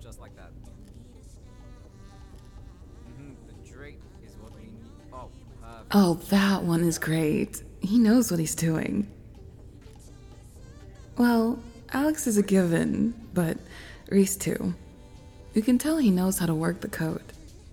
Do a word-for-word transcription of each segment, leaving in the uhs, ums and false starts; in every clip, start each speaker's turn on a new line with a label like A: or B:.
A: just like that. Mm-hmm. The drape is what we need. Oh, perfect.
B: Oh, that one is great. He knows what he's doing. Well, Alex is a given, but Reese too. You can tell he knows how to work the coat.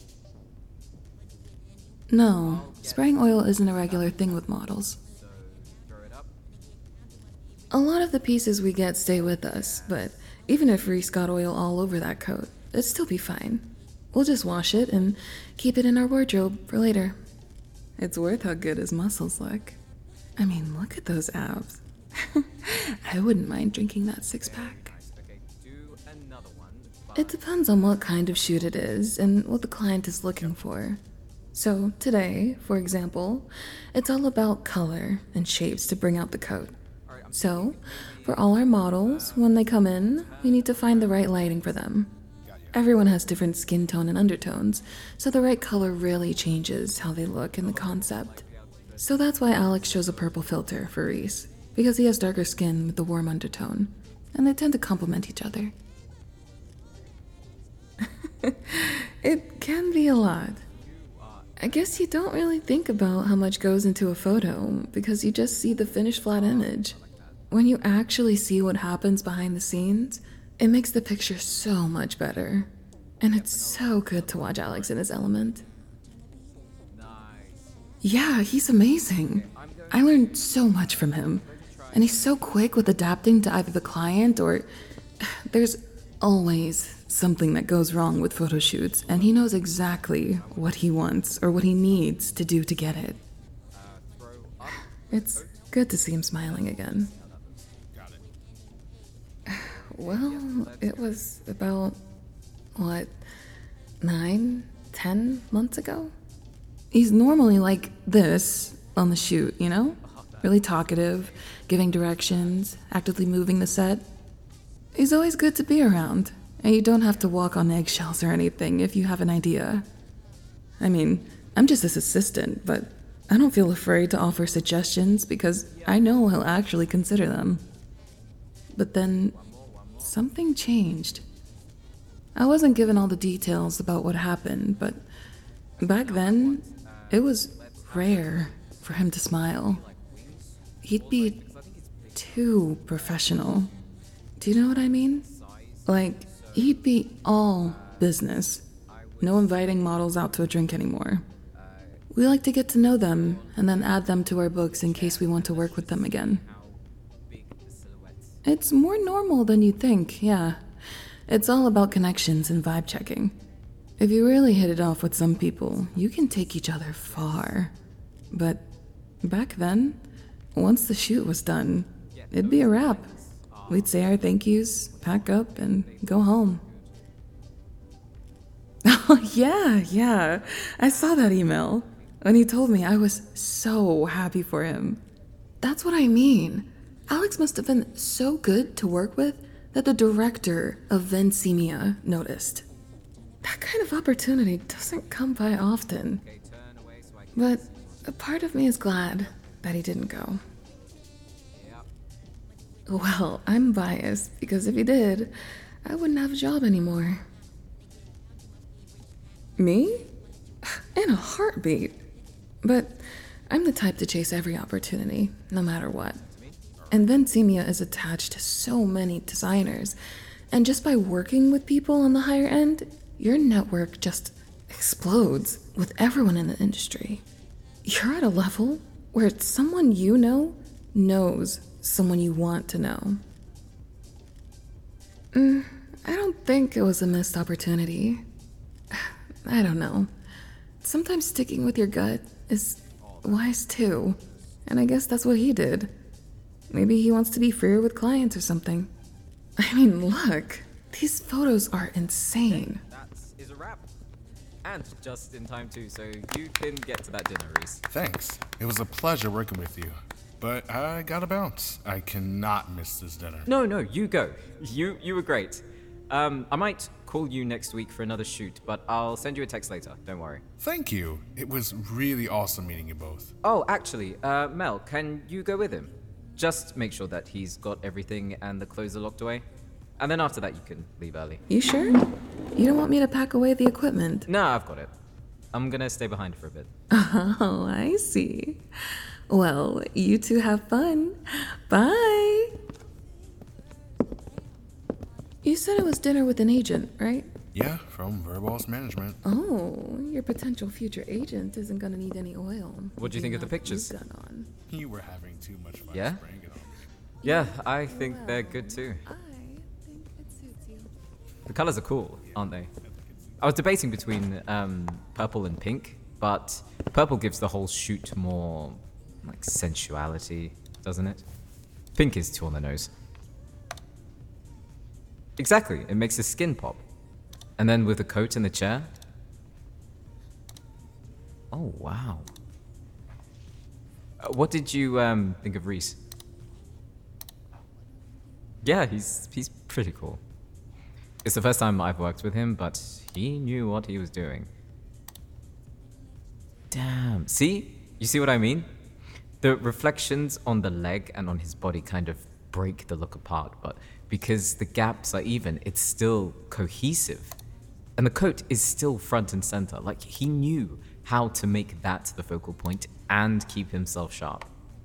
B: No, spraying oil isn't a regular thing with models.
A: So, throw it up.
B: A lot of the pieces we get stay with us, but even if Reese got oil all over that coat, it'd still be fine. We'll just wash it and keep it in our wardrobe for later. It's worth how good his muscles look. I mean, look at those abs. I wouldn't mind drinking that six-pack.
A: Nice. Okay, do another one.
B: It depends on what kind of shoot it is and what the client is looking for. So today, for example, it's all about color and shapes to bring out the coat. So, for all our models, when they come in, we need to find the right lighting for them. Everyone has different skin tone and undertones, so the right color really changes how they look in the concept. So that's why Alex chose a purple filter for Reese, because he has darker skin with the warm undertone, and they tend to complement each other. It can be a lot. I guess you don't really think about how much goes into a photo because you just see the finished flat image. When you actually see what happens behind the scenes, it makes the picture so much better. And it's so good to watch Alex in his element.
A: Nice.
B: Yeah, he's amazing. I learned so much from him. And he's so quick with adapting to either the client or... There's always something that goes wrong with photo shoots, and he knows exactly what he wants or what he needs to do to get it.
A: Uh, throw up.
B: It's good to see him smiling again.
A: Got it.
B: Well, it was about, what, nine, ten months ago? He's normally like this on the shoot, you know? Really talkative, giving directions, actively moving the set. He's always good to be around, and you don't have to walk on eggshells or anything if you have an idea. I mean, I'm just his assistant, but I don't feel afraid to offer suggestions because I know he'll actually consider them. But then, something changed. I wasn't given all the details about what happened, but back then, it was rare for him to smile. He'd be too professional. Do you know what I mean? Like, he'd be all business. No inviting models out to a drink anymore. We like to get to know them and then add them to our books in case we want to work with them again. It's more normal than you'd think, yeah. It's all about connections and vibe checking. If you really hit it off with some people, you can take each other far. But back then, once the shoot was done, it'd be a wrap. We'd say our thank yous, pack up, and go home. Oh, yeah, yeah. I saw that email. When he told me, I was so happy for him. That's what I mean. Alex must have been so good to work with that the director of Vencemia noticed. That kind of opportunity doesn't come by often. But a part of me is glad that he didn't go. Well, I'm biased because if he did, I wouldn't have a job anymore. Me? In a heartbeat. But I'm the type to chase every opportunity, no matter what. And Vencemia is attached to so many designers, and just by working with people on the higher end, your network just explodes with everyone in the industry. You're at a level where someone you know knows someone you want to know. Mm, I don't think it was a missed opportunity. I don't know. Sometimes sticking with your gut is wise too, and I guess that's what he did. Maybe he wants to be freer with clients or something. I mean, look, these photos are insane.
A: That is a wrap. And just in time too, so you can get to that dinner, Reese.
C: Thanks. It was a pleasure working with you. But I gotta bounce. I cannot miss this dinner.
A: No, no, you go. You you were great. Um, I might call you next week for another shoot, but I'll send you a text later. Don't worry.
C: Thank you. It was really awesome meeting you both.
A: Oh, actually, uh, Mel, can you go with him? Just make sure that he's got everything and the clothes are locked away. And then after that, you can leave early.
B: You sure? You don't want me to pack away the equipment?
A: No, I've got it. I'm gonna stay behind for a bit.
B: Oh, I see. Well, you two have fun. Bye. You said it was dinner with an agent, right?
C: Yeah, from Verbal's management.
B: Oh, your potential future agent isn't gonna need any oil.
A: What do you think of the pictures?
B: Gun on.
C: You were having too much fun
A: Yeah?
C: spraying it on me.
A: Yeah, I think they're good too.
B: I think it suits you.
A: The colors are cool, aren't they? I was debating between um, purple and pink, but purple gives the whole shoot more like sensuality, doesn't it? Pink is too on the nose. Exactly, it makes the skin pop. And then with the coat and the chair. Oh wow. Uh, what did you um, think of Reese? Yeah, he's he's pretty cool. It's the first time I've worked with him, but he knew what he was doing. Damn. See? You see what I mean? The reflections on the leg and on his body kind of break the look apart, but because the gaps are even, it's still cohesive. And the coat is still front and center. Like, he knew how to make that the focal point and keep himself sharp.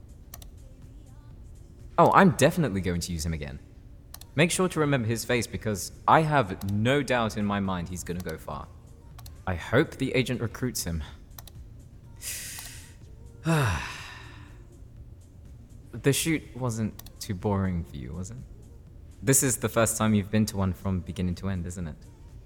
A: Oh, I'm definitely going to use him again. Make sure to remember his face because I have no doubt in my mind he's going to go far. I hope the agent recruits him. The shoot wasn't too boring for you, was it? This is the first time you've been to one from beginning to end, isn't it?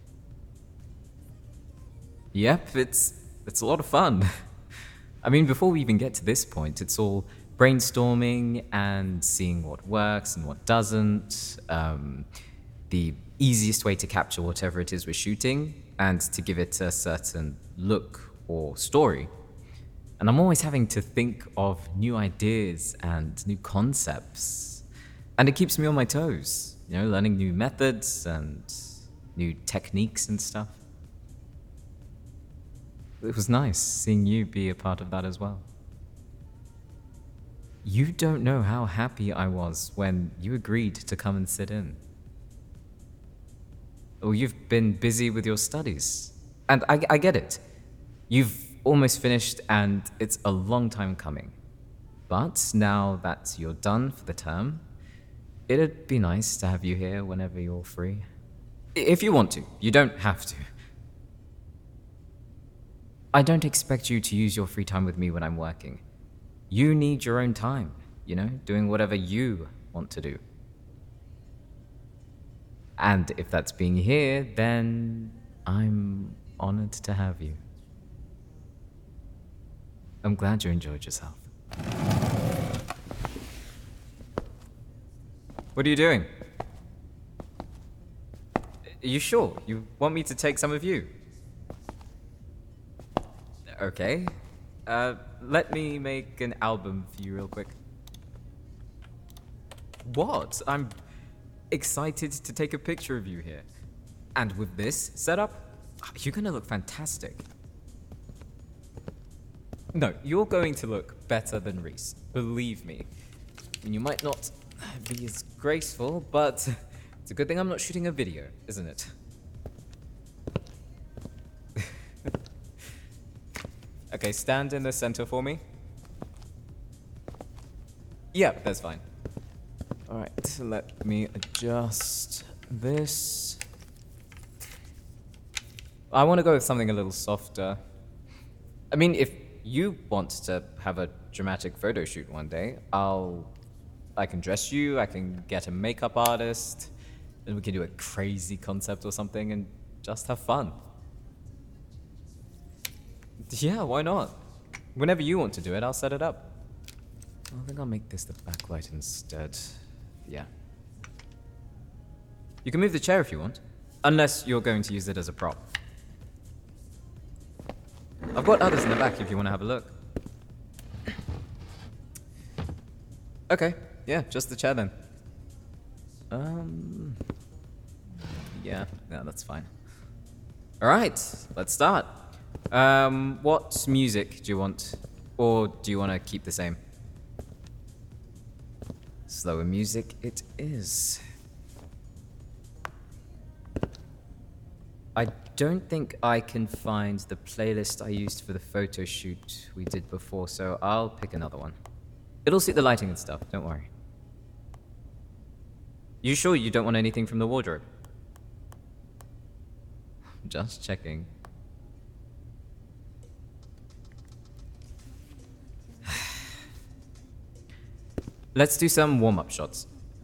A: Yep, it's it's a lot of fun. I mean, before we even get to this point, it's all brainstorming and seeing what works and what doesn't, um, the easiest way to capture whatever it is we're shooting, and to give it a certain look or story. And I'm always having to think of new ideas and new concepts. And it keeps me on my toes, you know, learning new methods and new techniques and stuff. It was nice seeing you be a part of that as well. You don't know how happy I was when you agreed to come and sit in. Oh, you've been busy with your studies. And I, I get it. You've almost finished and it's a long time coming. But now that you're done for the term, it'd be nice to have you here whenever you're free. If you want to, you don't have to. I don't expect you to use your free time with me when I'm working. You need your own time, you know, doing whatever you want to do. And if that's being here, then I'm honored to have you. I'm glad you enjoyed yourself. What are you doing? Are you sure? You want me to take some of you? Okay. Uh, let me make an album for you real quick. What? I'm excited to take a picture of you here. And with this setup, you're gonna look fantastic. No, you're going to look better than Reese. Believe me. And you might not be as graceful, but it's a good thing I'm not shooting a video, isn't it? Okay, stand in the center for me. Yep, that's fine. Alright, let me adjust this. I want to go with something a little softer. I mean, if you want to have a dramatic photo shoot one day, I'll... I can dress you, I can get a makeup artist, and we can do a crazy concept or something and just have fun. Yeah, why not? Whenever you want to do it, I'll set it up. I think I'll make this the backlight instead. Yeah. You can move the chair if you want. Unless you're going to use it as a prop. I've got others in the back if you want to have a look. Okay, yeah, just the chair then. Um... Yeah, yeah, that's fine. Alright, let's start. Um, what music do you want? Or do you want to keep the same? Slower music it is. I don't think I can find the playlist I used for the photo shoot we did before, so I'll pick another one. It'll suit the lighting and stuff, don't worry. You sure you don't want anything from the wardrobe? Just checking. Let's do some warm-up shots.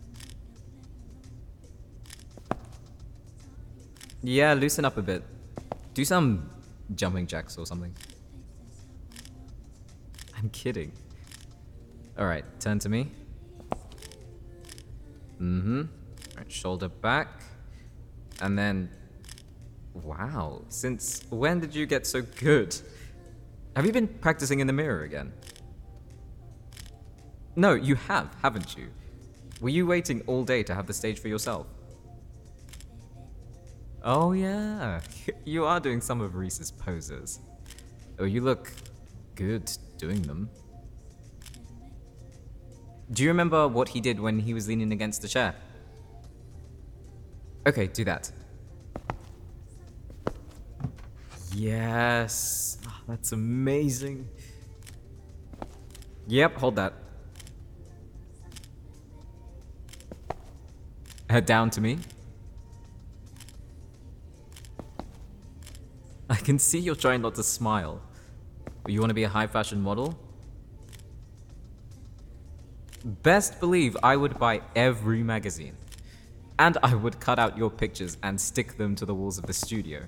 A: Yeah, loosen up a bit. Do some jumping jacks or something. I'm kidding. Alright, turn to me. Mm-hmm. Alright, shoulder back. And then... Wow, since when did you get so good? Have you been practicing in the mirror again? No, you have, haven't you? Were you waiting all day to have the stage for yourself? Oh yeah, you are doing some of Reese's poses. Oh, you look good doing them. Do you remember what he did when he was leaning against the chair? Okay, do that. Yes, oh, that's amazing. Yep, hold that. Head down to me. I can see you're trying not to smile. You want to be a high fashion model? Best believe I would buy every magazine. And I would cut out your pictures and stick them to the walls of the studio.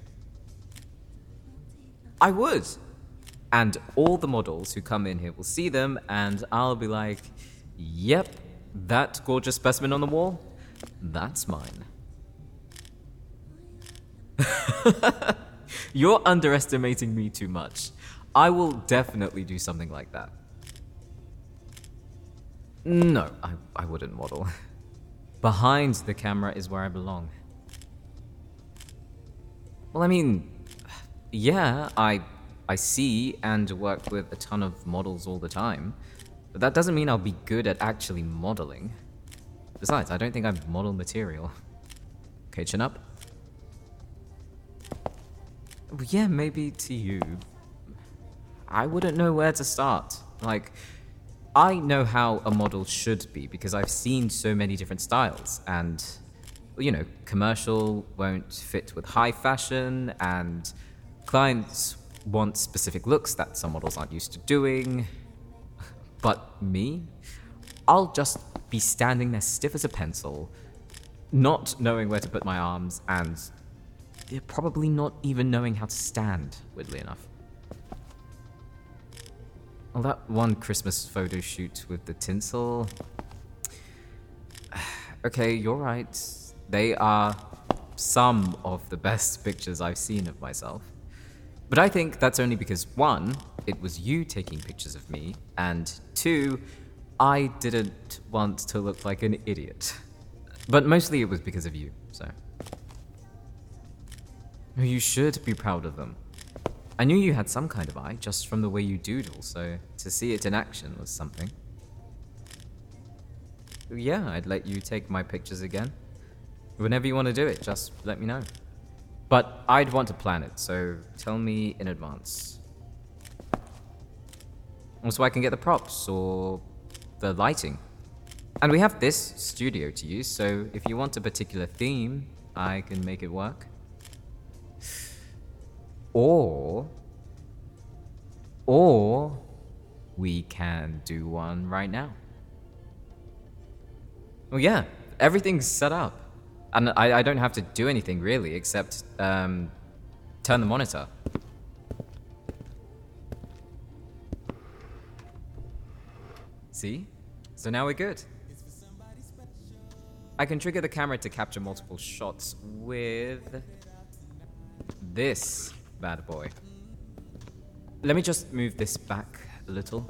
A: I would! And all the models who come in here will see them and I'll be like, yep, that gorgeous specimen on the wall, that's mine. You're underestimating me too much. I will definitely do something like that. No, I, I wouldn't model. Behind the camera is where I belong. Well, I mean, yeah, I, I see and work with a ton of models all the time, but that doesn't mean I'll be good at actually modeling. Besides, I don't think I'm model material. Okay, chin up. Yeah, maybe to you. I wouldn't know where to start. Like, I know how a model should be because I've seen so many different styles and, you know, commercial won't fit with high fashion and clients want specific looks that some models aren't used to doing. But me? I'll just be standing there stiff as a pencil, not knowing where to put my arms and probably not even knowing how to stand, weirdly enough. Well, that one Christmas photo shoot with the tinsel... Okay, you're right. They are some of the best pictures I've seen of myself. But I think that's only because, one, it was you taking pictures of me, and two, I didn't want to look like an idiot. But mostly it was because of you, so... You should be proud of them. I knew you had some kind of eye, just from the way you doodle, so to see it in action was something. Yeah, I'd let you take my pictures again. Whenever you want to do it, just let me know. But I'd want to plan it, so tell me in advance. So I can get the props, or the lighting. And we have this studio to use, so if you want a particular theme, I can make it work. Or, or we can do one right now. Well, yeah, everything's set up. And I, I don't have to do anything really, except um, turn the monitor. See? So now we're good. I can trigger the camera to capture multiple shots with this bad boy. Let me just move this back a little.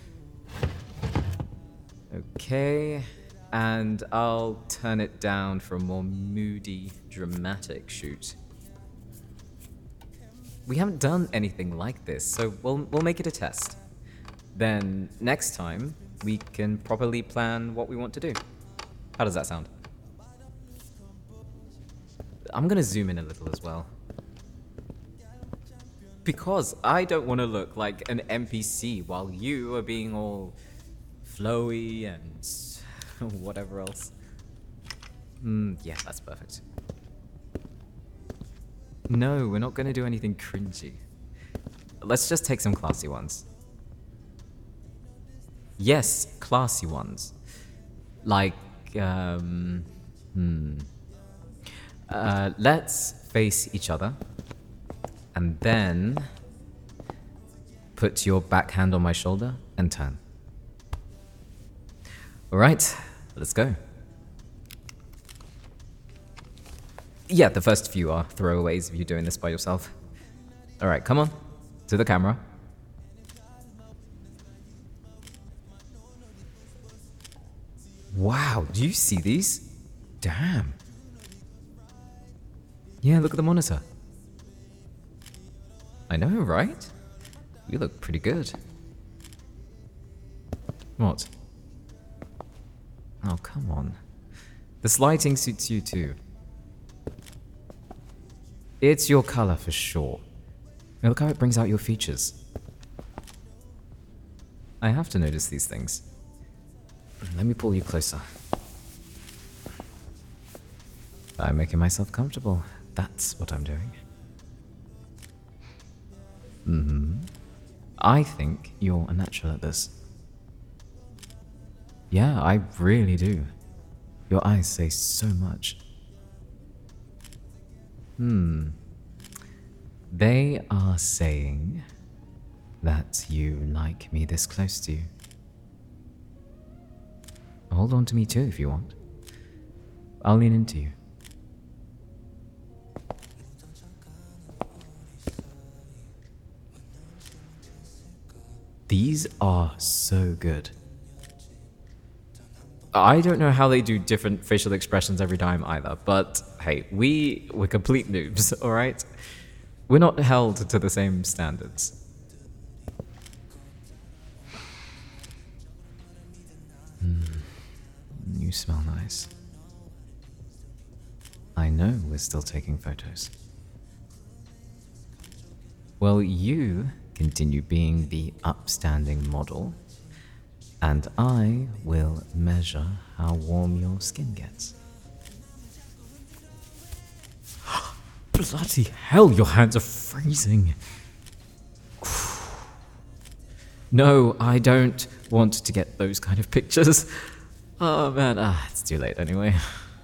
A: Okay, and I'll turn it down for a more moody, dramatic shoot. We haven't done anything like this, so we'll, we'll make it a test. Then next time, we can properly plan what we want to do. How does that sound? I'm gonna zoom in a little as well. Because I don't want to look like an N P C while you are being all flowy and whatever else. Mm, yeah, that's perfect. No, we're not going to do anything cringy. Let's just take some classy ones. Yes, classy ones. Like, um... Hmm. Uh, let's face each other. And then... put your backhand on my shoulder and turn. Alright, let's go. Yeah, the first few are throwaways of you doing this by yourself. Alright, come on. To the camera. Wow, do you see these? Damn. Yeah, look at the monitor. I know, right? You look pretty good. What? Oh, come on. This lighting suits you too. It's your color for sure. Look how it brings out your features. I have to notice these things. Let me pull you closer. I'm making myself comfortable. That's what I'm doing. Mm-hmm. I think you're a natural at this. Yeah, I really do. Your eyes say so much. Hmm. They are saying that you like me this close to you. Hold on to me too if you want. I'll lean into you. These are so good. I don't know how they do different facial expressions every time either, but hey, we, we're complete noobs, alright? We're not held to the same standards. Mm, you smell nice. I know we're still taking photos. Well, you continue being the upstanding model, and I will measure how warm your skin gets. Bloody hell, your hands are freezing. No, I don't want to get those kind of pictures. Oh man, ah, it's too late anyway.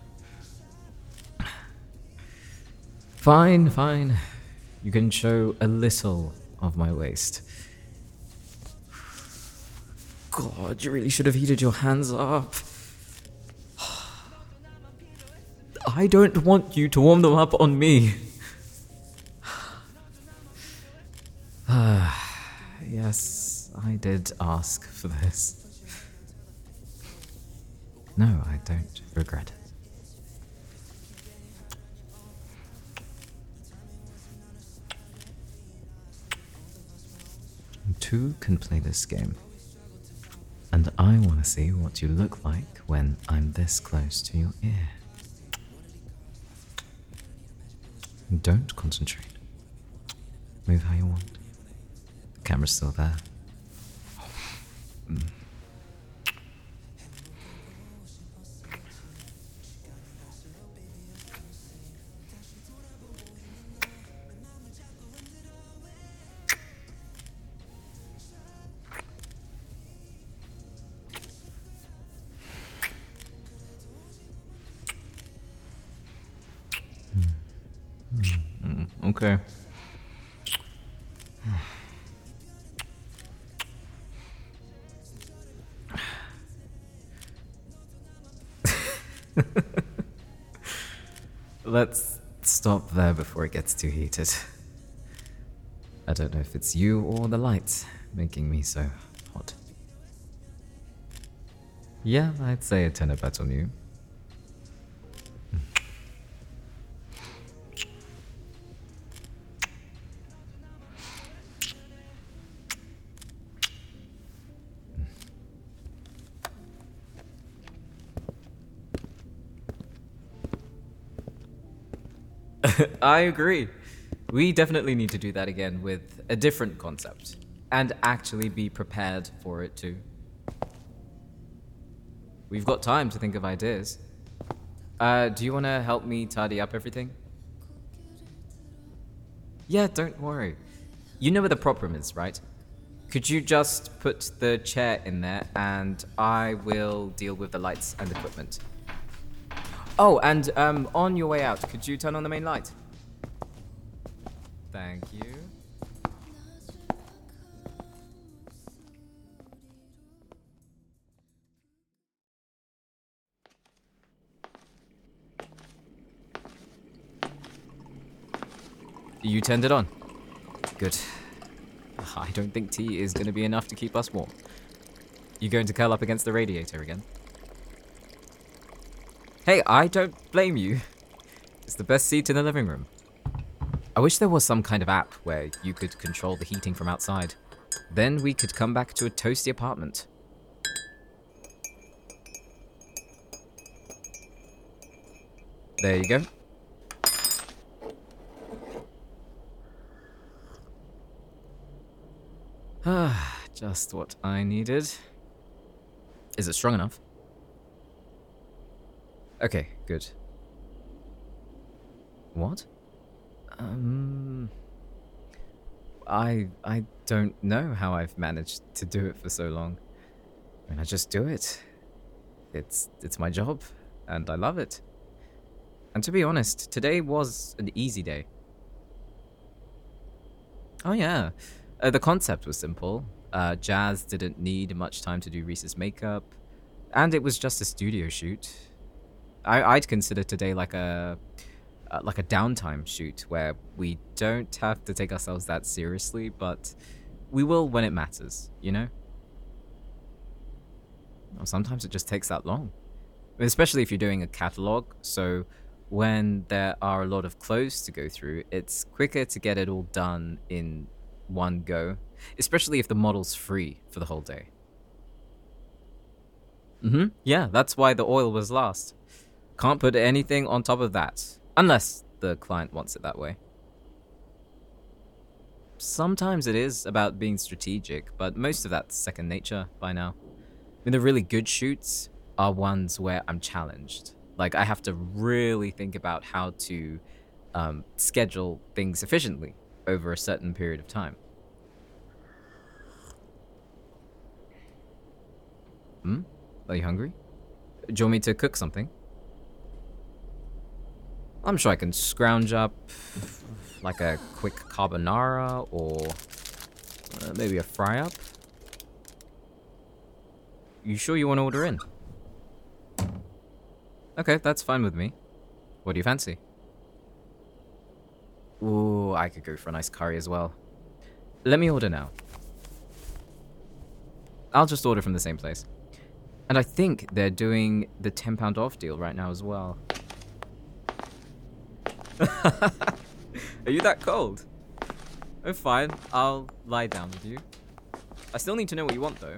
A: Fine, fine. You can show a little of my waist. God, you really should have heated your hands up. I don't want you to warm them up on me. Yes, I did ask for this. No, I don't regret it. Two can play this game. And I want to see what you look like when I'm this close to your ear. Don't concentrate. Move how you want. The camera's still there. Mm. Okay. Let's stop there before it gets too heated. I don't know if it's you or the lights making me so hot. Yeah, I'd say a tenner bet on you. I agree. We definitely need to do that again with a different concept. And actually be prepared for it too. We've got time to think of ideas. Uh, do you want to help me tidy up everything? Yeah, don't worry. You know where the prop room is, right? Could you just put the chair in there and I will deal with the lights and equipment. Oh, and um, on your way out, could you turn on the main light? Thank you. You turned it on. Good. I don't think tea is going to be enough to keep us warm. You going to curl up against the radiator again? Hey, I don't blame you. It's the best seat in the living room. I wish there was some kind of app where you could control the heating from outside. Then we could come back to a toasty apartment. There you go. Ah, just what I needed. Is it strong enough? Okay, good. What? Um... I... I don't know how I've managed to do it for so long. I mean, I just do it. It's... it's my job, and I love it. And to be honest, today was an easy day. Oh yeah. Uh, the concept was simple. Uh, Jazz didn't need much time to do Reese's makeup, and it was just a studio shoot. I, I'd consider today like a uh, like a downtime shoot where we don't have to take ourselves that seriously, but we will when it matters, you know? Well, sometimes it just takes that long, especially if you're doing a catalog. So when there are a lot of clothes to go through, it's quicker to get it all done in one go, especially if the model's free for the whole day. Mm-hmm. Yeah, that's why the oil was last. Can't put anything on top of that, unless the client wants it that way. Sometimes it is about being strategic, but most of that's second nature by now. I mean, the really good shoots are ones where I'm challenged. Like, I have to really think about how to um, schedule things efficiently over a certain period of time. Hmm? Are you hungry? Do you want me to cook something? I'm sure I can scrounge up like a quick carbonara or uh, maybe a fry-up. You sure you want to order in? Okay, that's fine with me. What do you fancy? Ooh, I could go for a nice curry as well. Let me order now. I'll just order from the same place. And I think they're doing the ten pound off deal right now as well. Are you that cold? Oh, fine. I'll lie down with you. I still need to know what you want, though.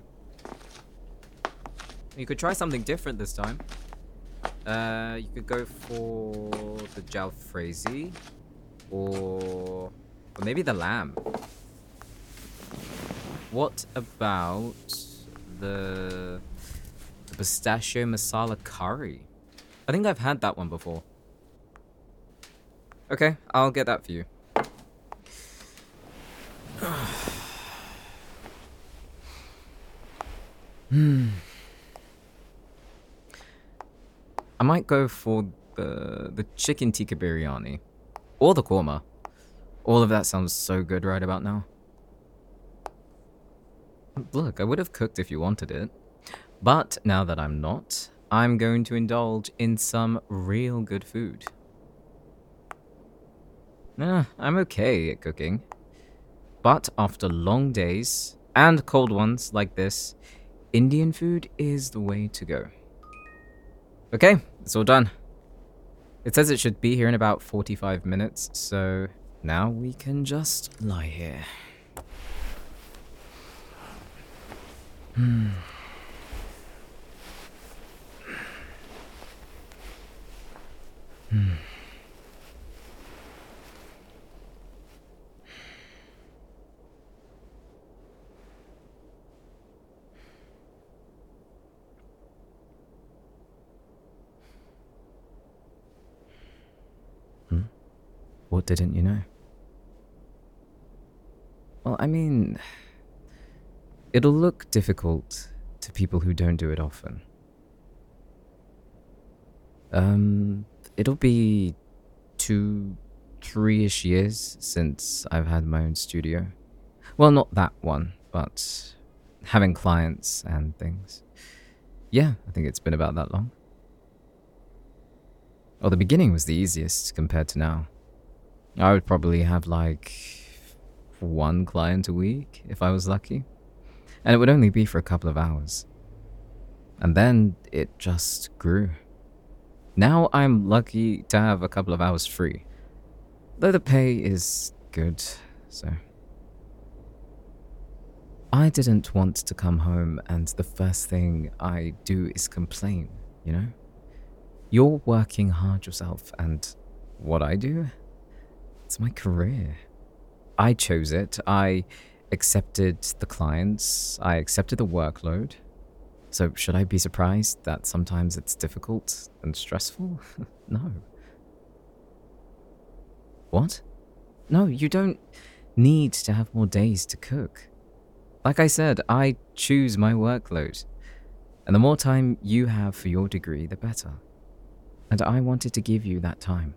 A: You could try something different this time. Uh, you could go for the jalfrezi. Or, or maybe the lamb. What about the, the pistachio masala curry? I think I've had that one before. Okay, I'll get that for you. Hmm. I might go for the the chicken tikka biryani. Or the korma. All of that sounds so good right about now. Look, I would have cooked if you wanted it. But now that I'm not, I'm going to indulge in some real good food. Nah, I'm okay at cooking. But after long days, and cold ones like this, Indian food is the way to go. Okay, it's all done. It says it should be here in about forty-five minutes, so now we can just lie here. Hmm. Hmm. What didn't you know? Well, I mean, it'll look difficult to people who don't do it often. Um, it'll be two, three-ish years since I've had my own studio. Well, not that one, but having clients and things. Yeah, I think it's been about that long. Well, the beginning was the easiest compared to now. I would probably have like one client a week if I was lucky. And it would only be for a couple of hours. And then it just grew. Now I'm lucky to have a couple of hours free. Though the pay is good, so... I didn't want to come home and the first thing I do is complain, you know? You're working hard yourself, and what I do? It's my career. I chose it. I accepted the clients. I accepted the workload. So should I be surprised that sometimes it's difficult and stressful? No. What? No, you don't need to have more days to cook. Like I said, I choose my workload. And the more time you have for your degree, the better. And I wanted to give you that time.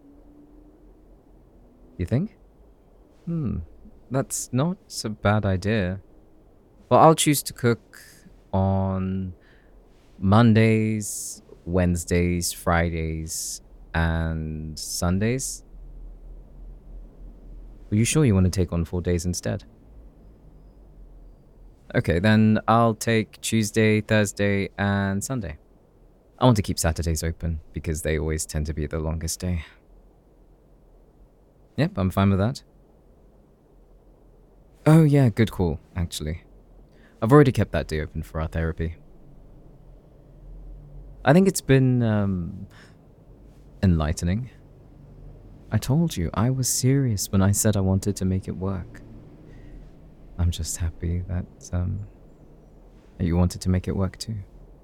A: You think? Hmm, that's not a bad idea. Well, I'll choose to cook on Mondays, Wednesdays, Fridays, and Sundays. Are you sure you want to take on four days instead? Okay, then I'll take Tuesday, Thursday, and Sunday. I want to keep Saturdays open because they always tend to be the longest day. Yep, I'm fine with that. Oh yeah, good call, actually. I've already kept that day open for our therapy. I think it's been, um, enlightening. I told you, I was serious when I said I wanted to make it work. I'm just happy that, um, that you wanted to make it work too.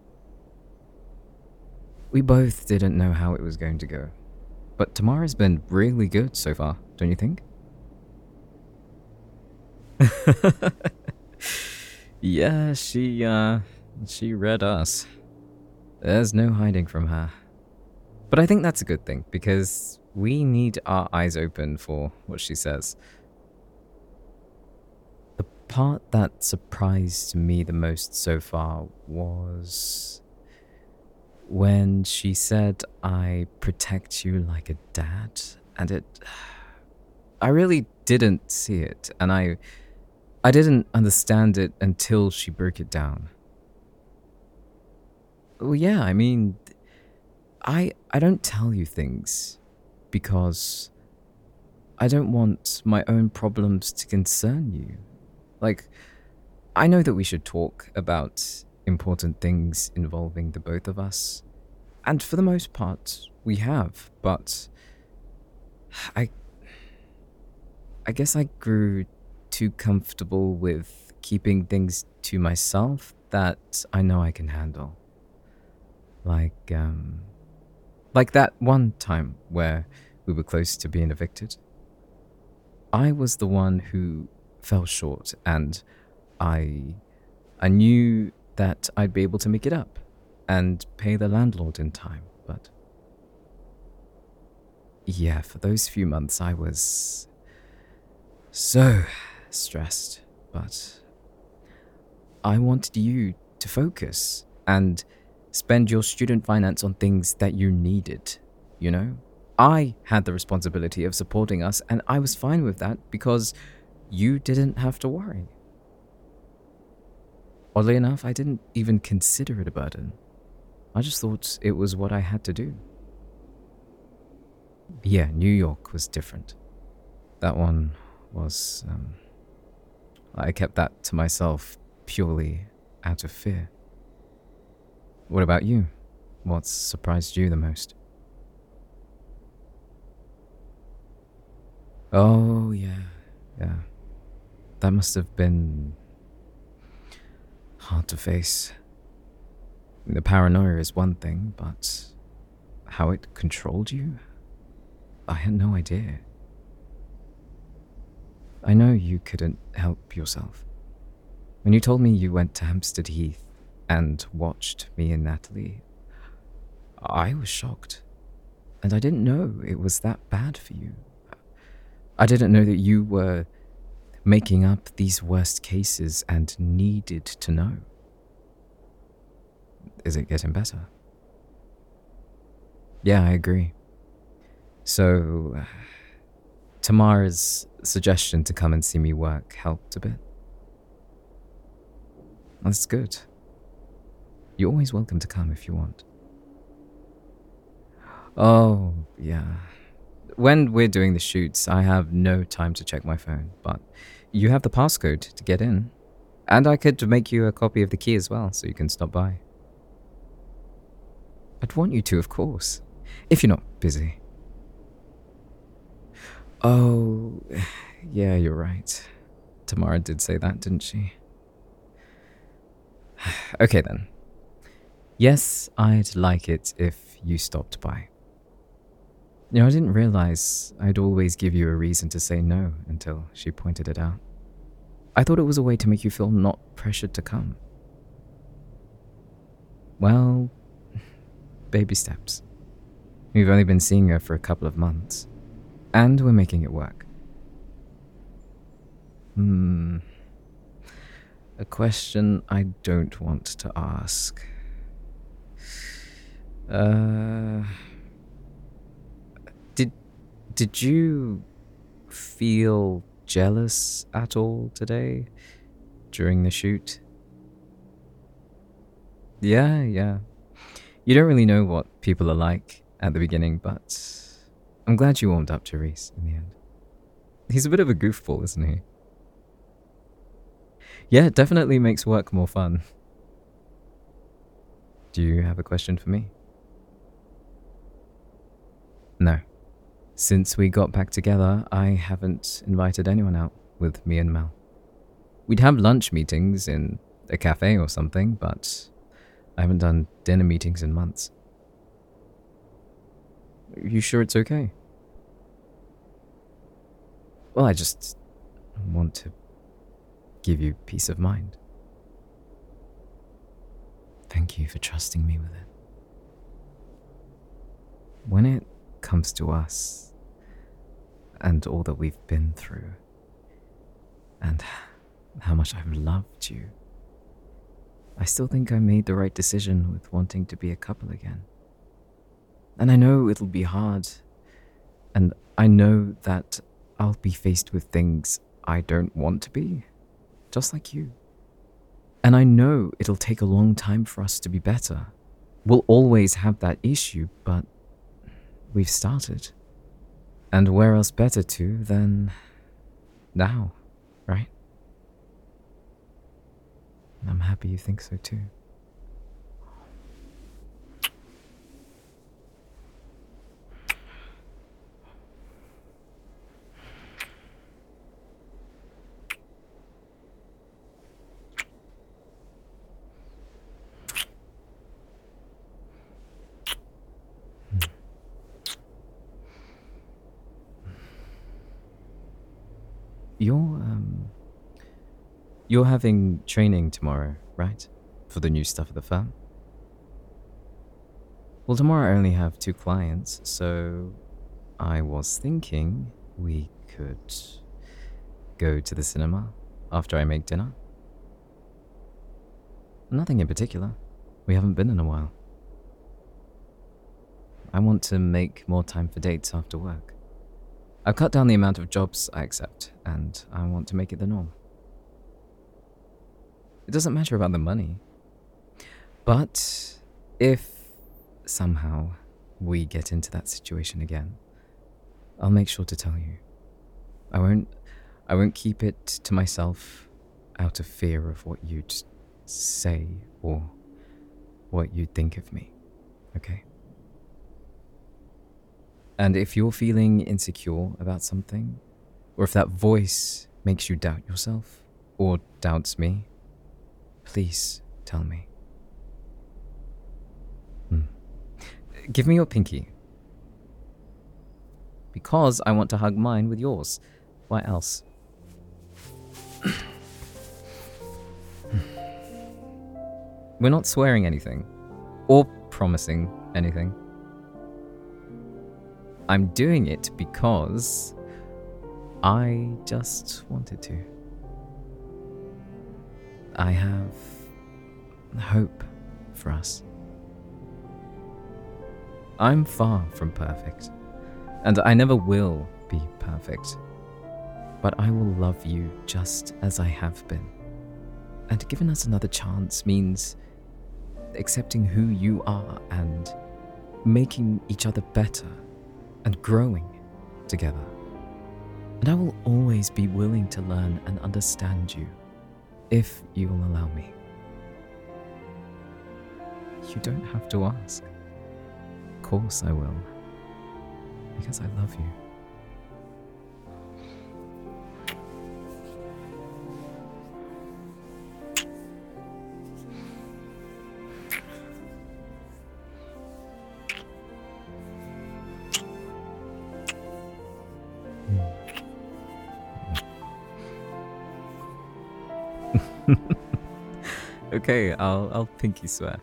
A: We both didn't know how it was going to go, but Tamara's been really good so far, don't you think? Yeah, she, uh, she read us. There's no hiding from her. But I think that's a good thing, because we need our eyes open for what she says. The part that surprised me the most so far was when she said, I protect you like a dad, and it... I really didn't see it, and I... I didn't understand it until she broke it down. Well, yeah, I mean, I I don't tell you things because I don't want my own problems to concern you. Like, I know that we should talk about important things involving the both of us, and for the most part, we have, but I I guess I grew too comfortable with keeping things to myself that I know I can handle. Like, um, like that one time where we were close to being evicted. I was the one who fell short, and I, I knew that I'd be able to make it up and pay the landlord in time, but yeah, for those few months I was so stressed, but I wanted you to focus and spend your student finance on things that you needed, you know? I had the responsibility of supporting us, and I was fine with that because you didn't have to worry. Oddly enough, I didn't even consider it a burden. I just thought it was what I had to do. Yeah, New York was different. That one was, um... I kept that to myself purely out of fear. What about you? What's surprised you the most? Oh, yeah, yeah. That must have been hard to face. I mean, the paranoia is one thing, but how it controlled you? I had no idea. I know you couldn't help yourself. When you told me you went to Hampstead Heath and watched me and Natalie, I was shocked. And I didn't know it was that bad for you. I didn't know that you were making up these worst cases and needed to know. Is it getting better? Yeah, I agree. So, uh, Tamara's suggestion to come and see me work helped a bit. That's good. You're always welcome to come if you want. Oh, yeah. When we're doing the shoots, I have no time to check my phone, but you have the passcode to get in. And I could make you a copy of the key as well, so you can stop by. I'd want you to, of course, if you're not busy. Oh, yeah, you're right. Tamara did say that, didn't she? Okay then. Yes, I'd like it if you stopped by. You know, I didn't realize I'd always give you a reason to say no until she pointed it out. I thought it was a way to make you feel not pressured to come. Well, baby steps. We've only been seeing her for a couple of months, and we're making it work. Hmm. A question I don't want to ask. Uh... Did... Did you feel jealous at all today? During the shoot? Yeah, yeah. You don't really know what people are like at the beginning, but I'm glad you warmed up to Reese in the end. He's a bit of a goofball, isn't he? Yeah, it definitely makes work more fun. Do you have a question for me? No. Since we got back together, I haven't invited anyone out with me and Mel. We'd have lunch meetings in a cafe or something, but I haven't done dinner meetings in months. Are you sure it's okay? Well, I just want to give you peace of mind. Thank you for trusting me with it. When it comes to us and all that we've been through and how much I've loved you, I still think I made the right decision with wanting to be a couple again. And I know it'll be hard, and I know that I'll be faced with things I don't want to be, just like you. And I know it'll take a long time for us to be better. We'll always have that issue, but we've started. And where else better to than now, right? I'm happy you think so too. You're, um... You're having training tomorrow, right? For the new stuff at the firm? Well, tomorrow I only have two clients, so I was thinking we could go to the cinema after I make dinner. Nothing in particular. We haven't been in a while. I want to make more time for dates after work. I've cut down the amount of jobs I accept, and I want to make it the norm. It doesn't matter about the money. But if somehow we get into that situation again, I'll make sure to tell you. I won't I won't keep it to myself out of fear of what you'd say or what you'd think of me. Okay? And if you're feeling insecure about something, or if that voice makes you doubt yourself, or doubts me, please tell me. Hmm. Give me your pinky. Because I want to hug mine with yours. Why else? We're not swearing anything, or promising anything. I'm doing it because I just wanted to. I have hope for us. I'm far from perfect, and I never will be perfect. But I will love you just as I have been. And giving us another chance means accepting who you are and making each other better and growing together. And I will always be willing to learn and understand you if you will allow me. You don't have to ask. Of course I will. Because I love you. Okay, I'll I'll pinky swear.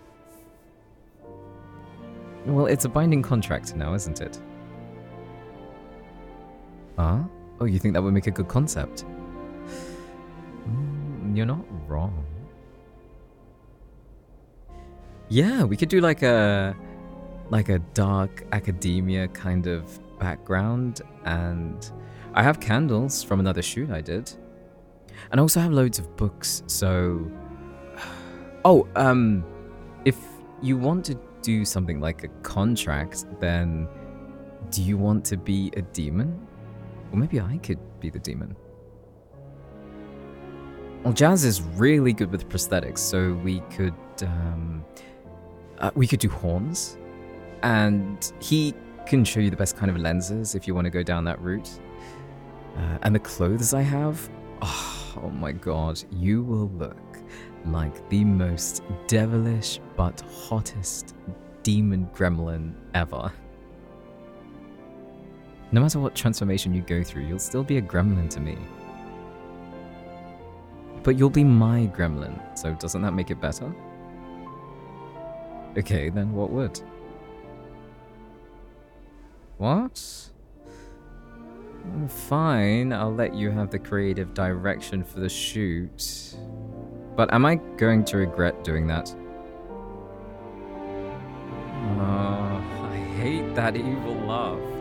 A: Well, it's a binding contract now, isn't it? Huh? Oh, you think that would make a good concept? Mm, you're not wrong. Yeah, we could do like a like a dark academia kind of background, and I have candles from another shoot I did. And I also have loads of books, so Oh, um, if you want to do something like a contract, then do you want to be a demon? Or maybe I could be the demon. Well, Jazz is really good with prosthetics, so we could, um, uh, we could do horns. And he can show you the best kind of lenses if you want to go down that route. Uh, and the clothes I have, oh, oh my god, you will look like the most devilish but hottest demon gremlin ever. No matter what transformation you go through, you'll still be a gremlin to me. But you'll be my gremlin, so doesn't that make it better? Okay, then what would? What? Fine, I'll let you have the creative direction for the shoot. But am I going to regret doing that? Oh, I hate that evil laugh.